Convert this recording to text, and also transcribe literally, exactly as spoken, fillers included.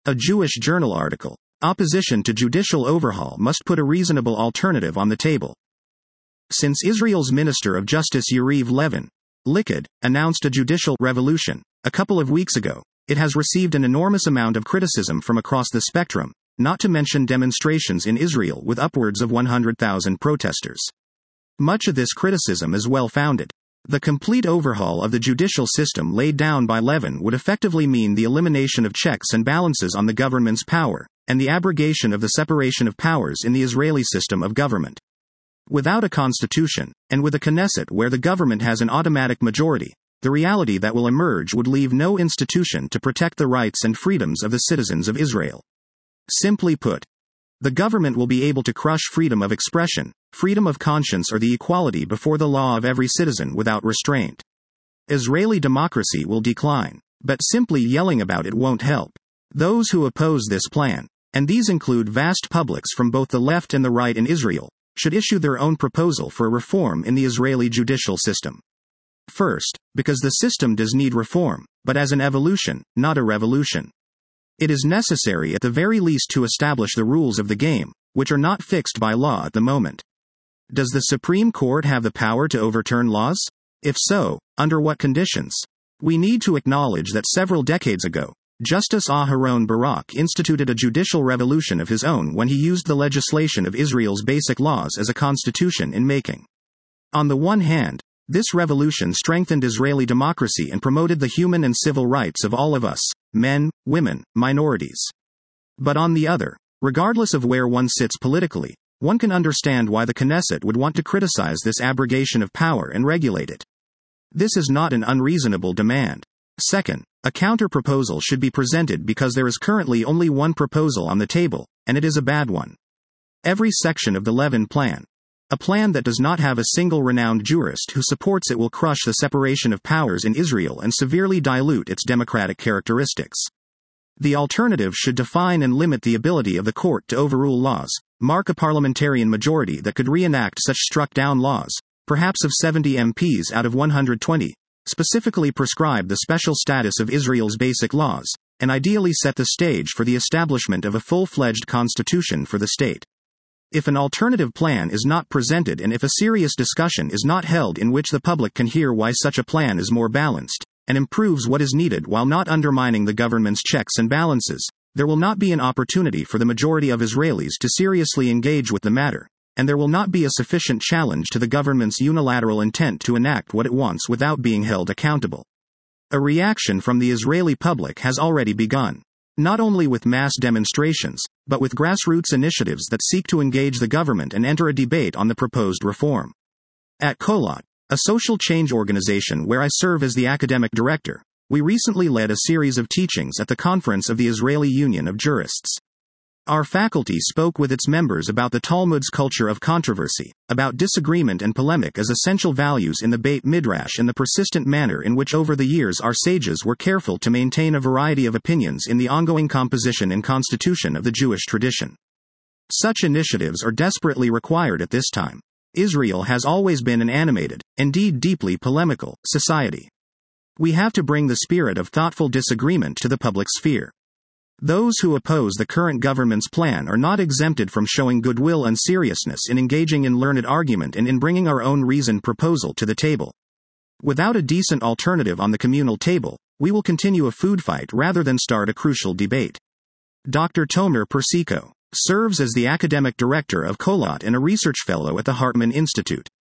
A Jewish journal article. Opposition to judicial overhaul must put a reasonable alternative on the table. Since Israel's Minister of Justice Yariv Levin, Likud, announced a judicial revolution a couple of weeks ago, it has received an enormous amount of criticism from across the spectrum, not to mention demonstrations in Israel with upwards of one hundred thousand protesters. Much of this criticism is well-founded. The complete overhaul of the judicial system laid down by Levin would effectively mean the elimination of checks and balances on the government's power, and the abrogation of the separation of powers in the Israeli system of government. Without a constitution, and with a Knesset where the government has an automatic majority, the reality that will emerge would leave no institution to protect the rights and freedoms of the citizens of Israel. Simply put, the government will be able to crush freedom of expression, freedom of conscience, or the equality before the law of every citizen without restraint. Israeli democracy will decline, but simply yelling about it won't help. Those who oppose this plan, and these include vast publics from both the left and the right in Israel, should issue their own proposal for a reform in the Israeli judicial system. First, because the system does need reform, but as an evolution, not a revolution. It is necessary at the very least to establish the rules of the game, which are not fixed by law at the moment. Does the Supreme Court have the power to overturn laws? If so, under what conditions? We need to acknowledge that several decades ago, Justice Aharon Barak instituted a judicial revolution of his own when he used the legislation of Israel's basic laws as a constitution in making. On the one hand, this revolution strengthened Israeli democracy and promoted the human and civil rights of all of us, men, women, minorities. But on the other, regardless of where one sits politically, one can understand why the Knesset would want to criticize this abrogation of power and regulate it. This is not an unreasonable demand. Second, a counter-proposal should be presented because there is currently only one proposal on the table, and it is a bad one. Every section of the Levin plan, a plan that does not have a single renowned jurist who supports it, will crush the separation of powers in Israel and severely dilute its democratic characteristics. The alternative should define and limit the ability of the court to overrule laws, mark a parliamentarian majority that could reenact such struck-down laws, perhaps of seventy M Ps out of one hundred twenty, specifically prescribe the special status of Israel's basic laws, and ideally set the stage for the establishment of a full-fledged constitution for the state. If an alternative plan is not presented and if a serious discussion is not held in which the public can hear why such a plan is more balanced, and improves what is needed while not undermining the government's checks and balances, there will not be an opportunity for the majority of Israelis to seriously engage with the matter, and there will not be a sufficient challenge to the government's unilateral intent to enact what it wants without being held accountable. A reaction from the Israeli public has already begun. Not only with mass demonstrations, but with grassroots initiatives that seek to engage the government and enter a debate on the proposed reform. At Kolot, a social change organization where I serve as the academic director, we recently led a series of teachings at the conference of the Israeli Union of Jurists. Our faculty spoke with its members about the Talmud's culture of controversy, about disagreement and polemic as essential values in the Beit Midrash, and the persistent manner in which over the years our sages were careful to maintain a variety of opinions in the ongoing composition and constitution of the Jewish tradition. Such initiatives are desperately required at this time. Israel has always been an animated, indeed deeply polemical, society. We have to bring the spirit of thoughtful disagreement to the public sphere. Those who oppose the current government's plan are not exempted from showing goodwill and seriousness in engaging in learned argument and in bringing our own reasoned proposal to the table. Without a decent alternative on the communal table, we will continue a food fight rather than start a crucial debate. Doctor Tomer Persico serves as the academic director of Kolot and a research fellow at the Hartman Institute.